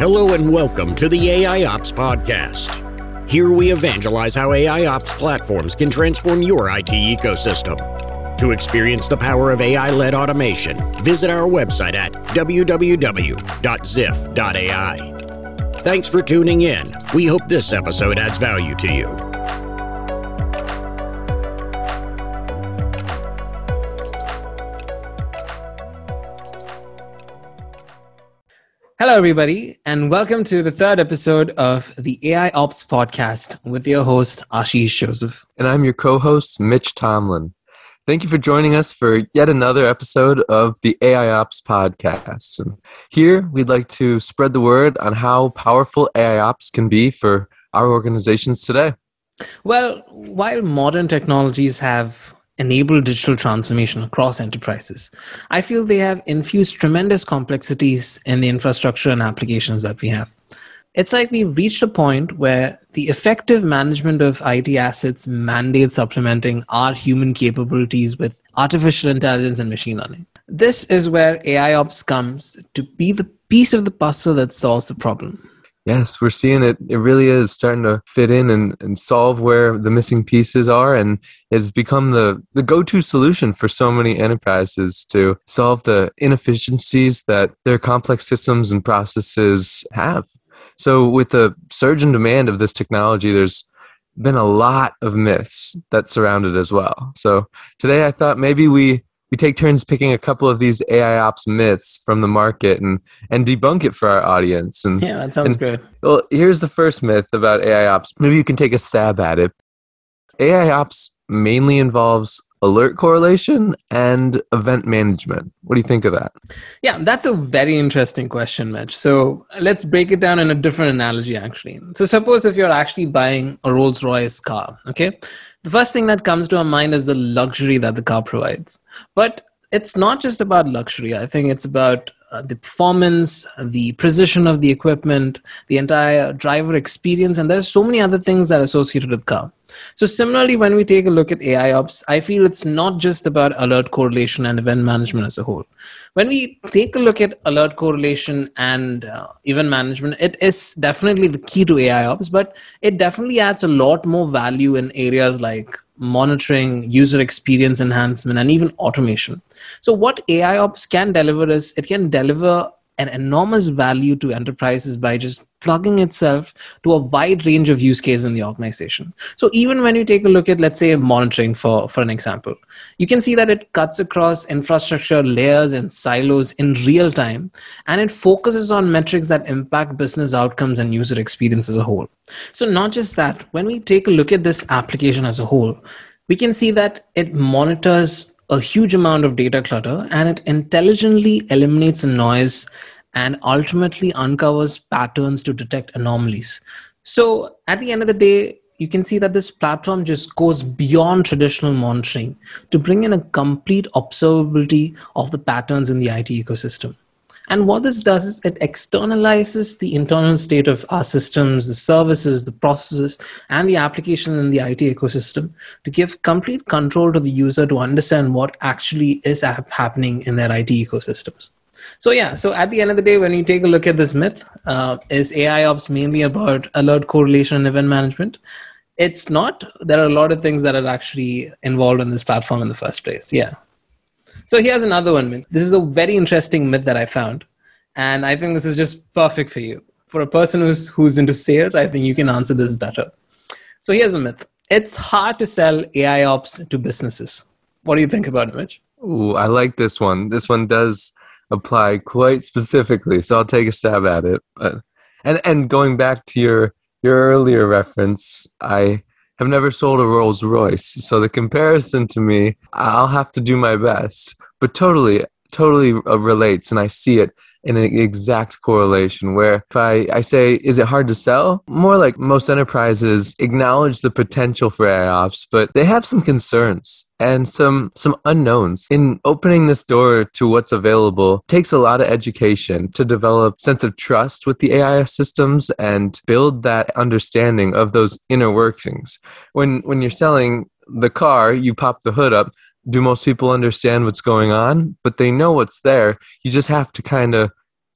Hello and welcome to the AI Ops Podcast. Here we evangelize how AI Ops platforms can transform your IT ecosystem. To experience the power of AI-led automation, visit our website at www.ziff.ai. Thanks for tuning in. We hope this episode adds value to you. Hello, everybody, and welcome to the third episode of the AI Ops Podcast with your host, Ashish Joseph. And I'm your co-host, Mitch Tomlin. Thank you for joining us for yet another episode of the AI Ops Podcast. And here, we'd like to spread the word on how powerful AI Ops can be for our organizations today. Well, while modern technologies have enabled digital transformation across enterprises, I feel they have infused tremendous complexities in the infrastructure and applications that we have. It's like we've reached a point where the effective management of IT assets mandates supplementing our human capabilities with artificial intelligence and machine learning. This is where AI Ops comes to be the piece of the puzzle that solves the problem. Yes, we're seeing it. It really is starting to fit in and solve where the missing pieces are. And it's become the go-to solution for so many enterprises to solve the inefficiencies that their complex systems and processes have. So with the surge in demand of this technology, there's been a lot of myths that surround it as well. So today I thought maybe we take turns picking a couple of these AI Ops myths from the market and debunk it for our audience. Yeah, that sounds good. Well, here's the first myth about AI Ops. Maybe you can take a stab at it. AI Ops mainly involves alert correlation and event management. What do you think of that? Yeah, that's a very interesting question, Mitch. So let's break it down in a different analogy, actually. So suppose if you're actually buying a Rolls-Royce car, okay? The first thing that comes to our mind is the luxury that the car provides. But it's not just about luxury. I think it's about the performance, the precision of the equipment, the entire driver experience, and there's so many other things that are associated with car. So similarly, when we take a look at AI Ops, I feel it's not just about alert correlation and event management as a whole. When we take a look at alert correlation and event management, it is definitely the key to AI Ops, but it definitely adds a lot more value in areas like monitoring, user experience enhancement, and even automation. So what AI Ops can deliver is it can deliver an enormous value to enterprises by just plugging itself to a wide range of use cases in the organization. So even when you take a look at, let's say, monitoring for an example, you can see that it cuts across infrastructure layers and silos in real time, and it focuses on metrics that impact business outcomes and user experience as a whole. So not just that, when we take a look at this application as a whole, we can see that it monitors a huge amount of data clutter, and it intelligently eliminates the noise and ultimately uncovers patterns to detect anomalies. So at the end of the day, you can see that this platform just goes beyond traditional monitoring to bring in a complete observability of the patterns in the IT ecosystem. And what this does is it externalizes the internal state of our systems, the services, the processes, and the applications in the IT ecosystem to give complete control to the user to understand what actually is happening in their IT ecosystems. So at the end of the day, when you take a look at this myth, is AI Ops mainly about alert correlation and event management? It's not. There are a lot of things that are actually involved in this platform in the first place. Yeah. So here's another one. This is a very interesting myth that I found. And I think this is just perfect for you. For a person who's into sales, I think you can answer this better. So here's a myth. It's hard to sell AI Ops to businesses. What do you think about it, Mitch? Ooh, I like this one. This one does apply quite specifically, so I'll take a stab at it. And going back to your earlier reference, I have never sold a Rolls Royce, so the comparison to me, I'll have to do my best, but totally relates, and I see it in an exact correlation where if I say, is it hard to sell? More like most enterprises acknowledge the potential for AI Ops, but they have some concerns and some unknowns. In opening this door to what's available takes a lot of education to develop sense of trust with the AI systems and build that understanding of those inner workings. When you're selling the car, you pop the hood up. Do most people understand what's going on? But they know what's there. You just have to kind of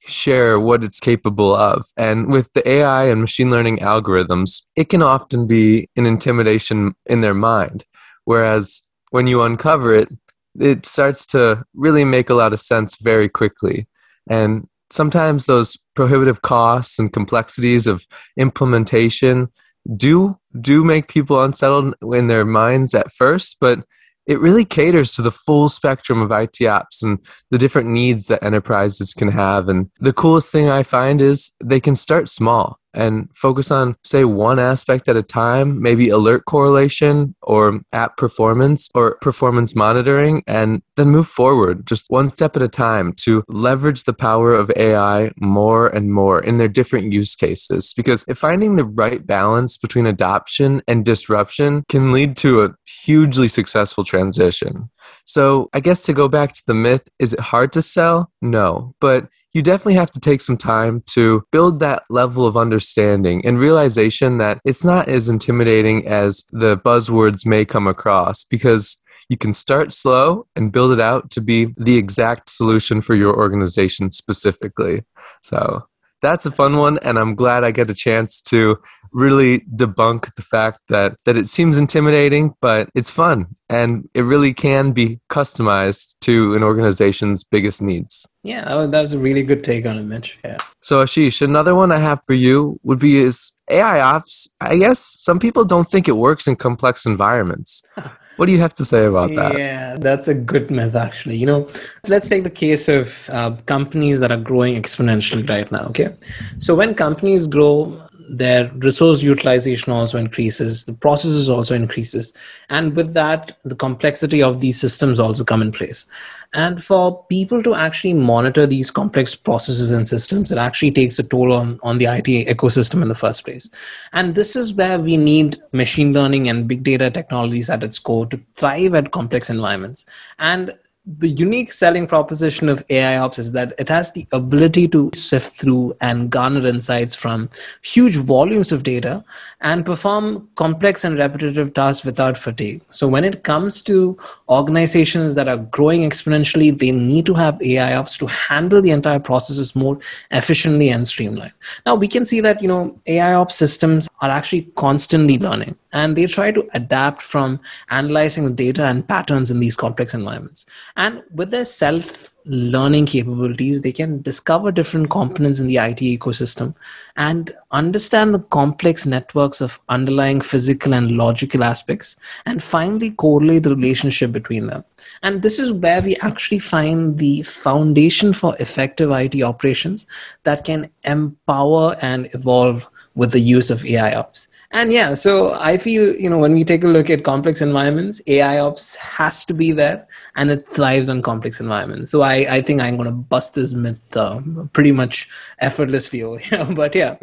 share what it's capable of. And with the AI and machine learning algorithms, it can often be an intimidation in their mind. Whereas when you uncover it, it starts to really make a lot of sense very quickly. And sometimes those prohibitive costs and complexities of implementation do make people unsettled in their minds at first, but it really caters to the full spectrum of IT ops and the different needs that enterprises can have. And the coolest thing I find is they can start small and focus on, say, one aspect at a time, maybe alert correlation or app performance or performance monitoring, and then move forward just one step at a time to leverage the power of AI more and more in their different use cases. Because if finding the right balance between adoption and disruption can lead to a hugely successful transition. So I guess to go back to the myth, is it hard to sell? No, but you definitely have to take some time to build that level of understanding and realization that it's not as intimidating as the buzzwords may come across, because you can start slow and build it out to be the exact solution for your organization specifically. So that's a fun one, and I'm glad I get a chance to really debunk the fact that it seems intimidating, but it's fun, and it really can be customized to an organization's biggest needs. Yeah, that was a really good take on it, Mitch. Yeah. So Ashish, another one I have for you would be is AI ops. I guess some people don't think it works in complex environments. What do you have to say about that? Yeah, that's a good myth, actually. Let's take the case of companies that are growing exponentially right now, okay? So when companies grow, their resource utilization also increases, the processes also increases, and with that, the complexity of these systems also come in place. And for people to actually monitor these complex processes and systems, it actually takes a toll on the IT ecosystem in the first place. And this is where we need machine learning and big data technologies at its core to thrive at complex environments. And the unique selling proposition of AI Ops is that it has the ability to sift through and garner insights from huge volumes of data and perform complex and repetitive tasks without fatigue. So when it comes to organizations that are growing exponentially, they need to have AI Ops to handle the entire processes more efficiently and streamlined. Now, we can see that, AI Ops systems are actually constantly learning, and they try to adapt from analyzing the data and patterns in these complex environments. And with their self-learning capabilities, they can discover different components in the IT ecosystem and understand the complex networks of underlying physical and logical aspects, and finally correlate the relationship between them. And this is where we actually find the foundation for effective IT operations that can empower and evolve with the use of AI Ops. And yeah, so I feel, when we take a look at complex environments, AI Ops has to be there, and it thrives on complex environments. So I think I'm going to bust this myth pretty much effortlessly over here. But yeah,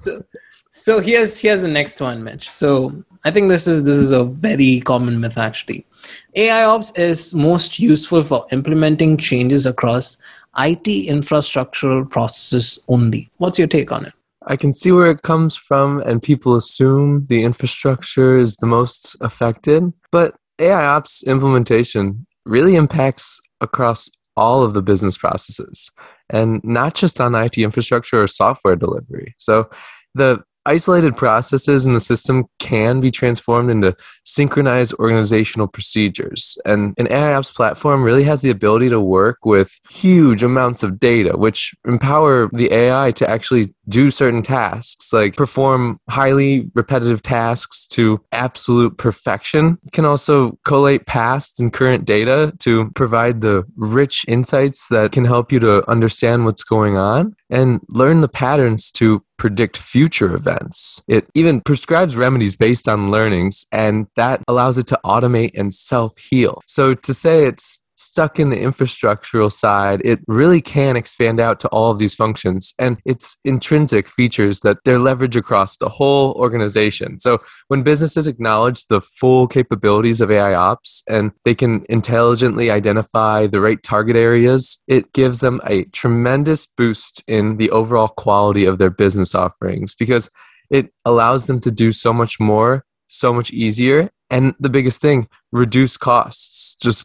so here's the next one, Mitch. So I think this is a very common myth, actually. AI Ops is most useful for implementing changes across IT infrastructural processes only. What's your take on it? I can see where it comes from, and people assume the infrastructure is the most affected, but AI Ops implementation really impacts across all of the business processes, and not just on IT infrastructure or software delivery. So the isolated processes in the system can be transformed into synchronized organizational procedures. And an AI Ops platform really has the ability to work with huge amounts of data, which empower the AI to actually do certain tasks, like perform highly repetitive tasks to absolute perfection. It can also collate past and current data to provide the rich insights that can help you to understand what's going on and learn the patterns to predict future events. It even prescribes remedies based on learnings, and that allows it to automate and self-heal. So to say it's stuck in the infrastructural side, it really can expand out to all of these functions and its intrinsic features that they're leveraged across the whole organization. So when businesses acknowledge the full capabilities of AI Ops and they can intelligently identify the right target areas, it gives them a tremendous boost in the overall quality of their business offerings, because it allows them to do so much more, so much easier, and the biggest thing, reduce costs just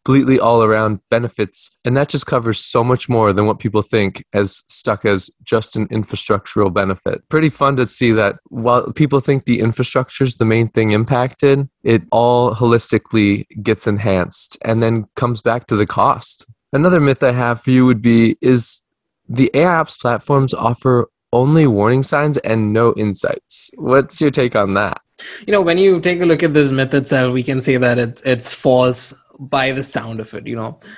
completely all around benefits. And that just covers so much more than what people think as stuck as just an infrastructural benefit. Pretty fun to see that while people think the infrastructure is the main thing impacted, it all holistically gets enhanced and then comes back to the cost. Another myth I have for you would be, is the AIOps platforms offer only warning signs and no insights. What's your take on that? When you take a look at this myth itself, we can say that it's false by the sound of it.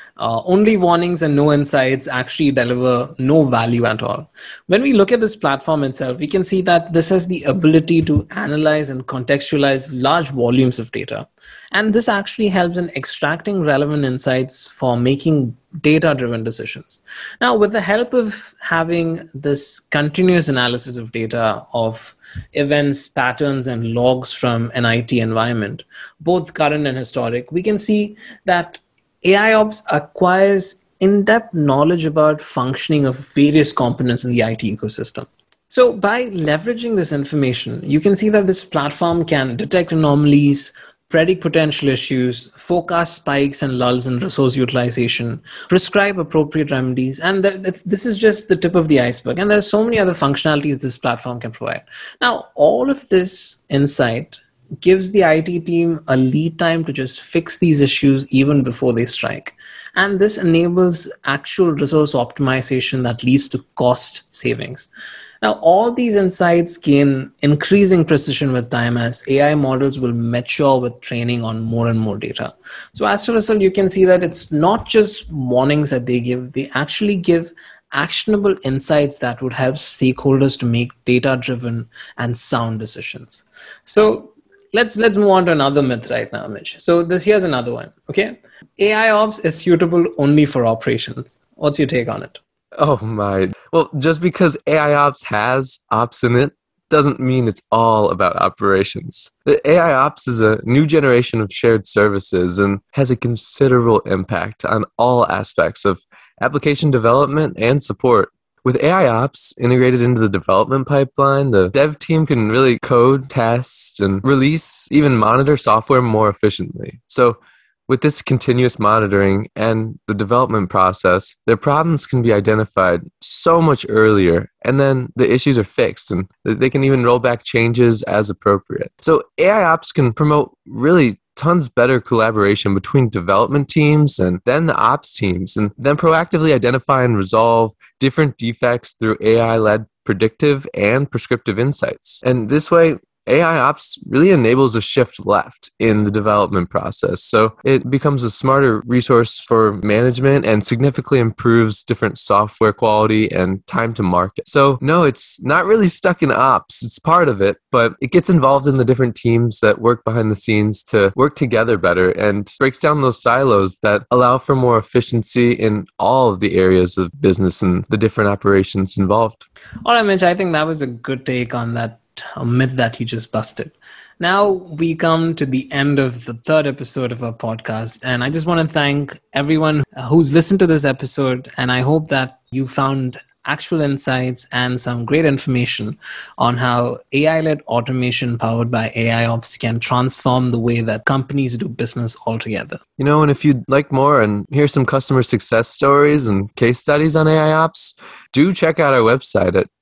Only warnings and no insights actually deliver no value at all. When we look at this platform itself, we can see that this has the ability to analyze and contextualize large volumes of data. And this actually helps in extracting relevant insights for making data-driven decisions. Now, with the help of having this continuous analysis of data, of events, patterns, and logs from an IT environment, both current and historic, we can see that AIOps acquires in-depth knowledge about functioning of various components in the IT ecosystem. So by leveraging this information, you can see that this platform can detect anomalies, predict potential issues, forecast spikes and lulls in resource utilization, prescribe appropriate remedies, and this is just the tip of the iceberg. And there's so many other functionalities this platform can provide. Now, all of this insight gives the IT team a lead time to just fix these issues even before they strike. And this enables actual resource optimization that leads to cost savings. Now, all these insights gain increasing precision with time as AI models will mature with training on more and more data. So as a result, you can see that it's not just warnings that they actually give actionable insights that would help stakeholders to make data-driven and sound decisions. So let's move on to another myth right now, Mitch. So here's another one, okay? AIOps is suitable only for operations. What's your take on it? Oh my. Well, just because AIOps has ops in it doesn't mean it's all about operations. The AIOps is a new generation of shared services and has a considerable impact on all aspects of application development and support. With AIOps integrated into the development pipeline, the dev team can really code, test, and release, even monitor software more efficiently. So with this continuous monitoring and the development process, their problems can be identified so much earlier, and then the issues are fixed, and they can even roll back changes as appropriate. So AIOps can promote really tons better collaboration between development teams and then the ops teams, and then proactively identify and resolve different defects through AI-led predictive and prescriptive insights. And this way, AIOps really enables a shift left in the development process. So it becomes a smarter resource for management and significantly improves different software quality and time to market. So no, it's not really stuck in ops. It's part of it, but it gets involved in the different teams that work behind the scenes to work together better and breaks down those silos that allow for more efficiency in all of the areas of business and the different operations involved. All right, Mitch, I think that was a good take on that a myth that you just busted. Now we come to the end of the third episode of our podcast, and I just want to thank everyone who's listened to this episode, and I hope that you found actual insights and some great information on how AI-led automation powered by AIOps can transform the way that companies do business altogether. And if you'd like more and hear some customer success stories and case studies on AIOps, do check out our website at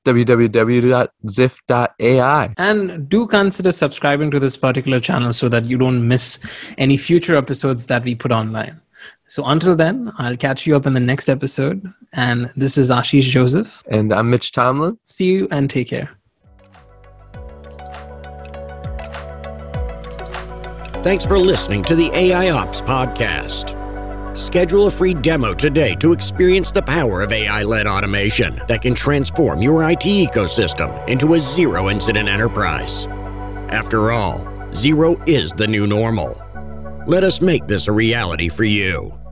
www.ziff.ai. And do consider subscribing to this particular channel so that you don't miss any future episodes that we put online. So until then, I'll catch you up in the next episode. And this is Ashish Joseph. And I'm Mitch Tomlin. See you and take care. Thanks for listening to the AIOps podcast. Schedule a free demo today to experience the power of AI-led automation that can transform your IT ecosystem into a zero-incident enterprise. After all, zero is the new normal. Let us make this a reality for you.